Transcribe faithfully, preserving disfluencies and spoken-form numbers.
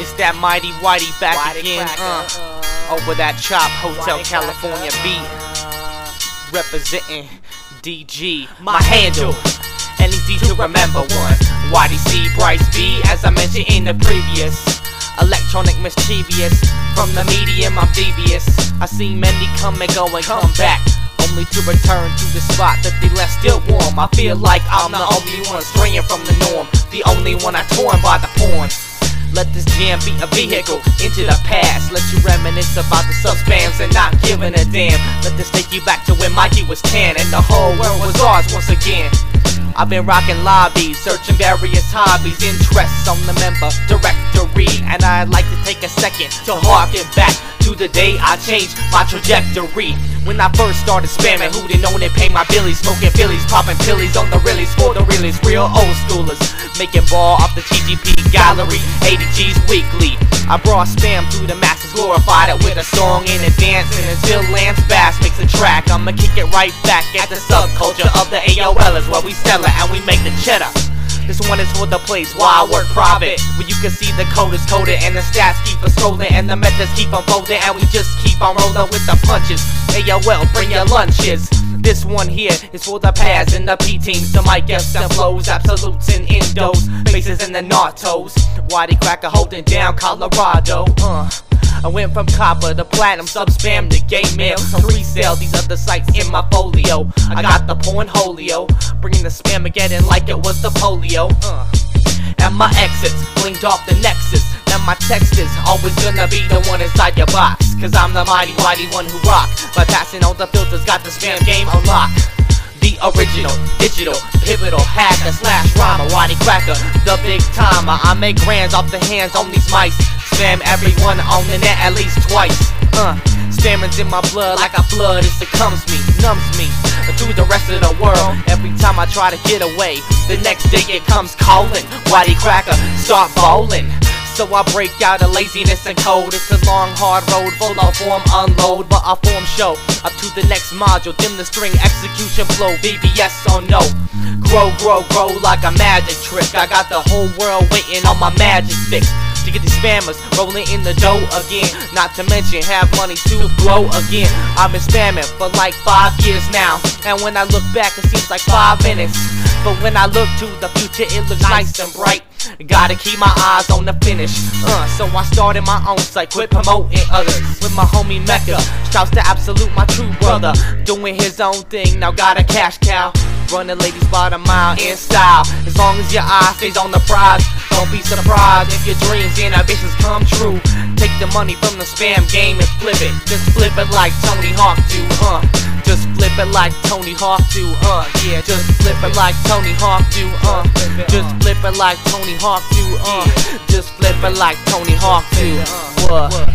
It's that mighty whitey back Whitey again, Cracker. uh, over that Chop Hotel Whitey California Cracker. beat, representing D G. My handle, and easy to remember one. Whitey C, Bryce B, as I mentioned in the previous. Electronic mischievous, from the medium I'm devious. I see many come and go and come back, only to return to the spot that they left still warm. I feel like I'm the only one straying from the norm, the only one I torn by the porn. Let this jam be a vehicle into the past. Let you reminisce about the sub-spams and not giving a damn. Let this take you back to when Mikey was ten and the whole world was ours once again. I've been rocking lobbies, searching various hobbies, interests on the member directory, and I'd like to take a second to harken back to the day I changed my trajectory. When I first started spamming, who didn't know they pay my billies, smoking Phillies, popping pillies on the reallys for the reallys, real old schoolers, making ball off the T G P gallery, eighty G's weekly. I brought spam to the masses, glorified it with a song and a dance, and until Lance Bass makes a track, I'ma kick it right back at the subculture of the A O L is where we sell it and we make the cheddar. This one is for the place where I work private, where you can see the code is coded and the stats keep us scrolling and the methods keep unfolding, and we just keep on rolling with the punches. A O L, bring your lunches. This one here is for the pads and the P-teams, the mic F's and flows, absolutes and endos, bases and the nartos. Whitey Cracker holding down Colorado. Uh. I went from copper to platinum, sub-spam to gay mail, to resale these other sites in my folio. I got the pornholio, bringing the spam again like it was the polio. Uh. And my exits blinked off the nexus. Now my text is always gonna be the one inside your box, cause I'm the mighty whitey one who rock. By passing all the filters, got the spam game unlocked. The original, digital, pivotal, hacker slash rhymer, Whitey Cracker, the big timer. I make grands off the hands on these mice. Spam everyone on the net at least twice. Uh, Spamming's in my blood like a flood. It succumbs me, numbs me to the rest of the world. Every time I try to get away, the next day it comes calling. Whitey Cracker, start bowling. So I break out of laziness and code. It's a long hard road full of form unload, but I form show up to the next module. Dim the string execution flow, B B S or no. Grow, grow, grow like a magic trick. I got the whole world waiting on my magic fix to get these spammers rolling in the dough again. Not to mention have money to blow again. I've been spamming for like five years now, and when I look back it seems like five minutes. But when I look to the future it looks nice and bright. Gotta keep my eyes on the finish. Uh, so I started my own site, quit promoting others. With my homie Mecca, shouts to Absolute, my true brother, doing his own thing, now got a cash cow. Running ladies by the mile in style. As long as your eye stays on the prize, don't be surprised if your dreams and ambitions come true. Take the money from the spam game and flip it. Just flip it like Tony Hawk do, uh. Just flip it like Tony Hawk do, uh. Yeah, just flip it like Tony Hawk do, uh. Just flip it like Tony Hawk do, uh. Just flip it like Tony Hawk do, uh.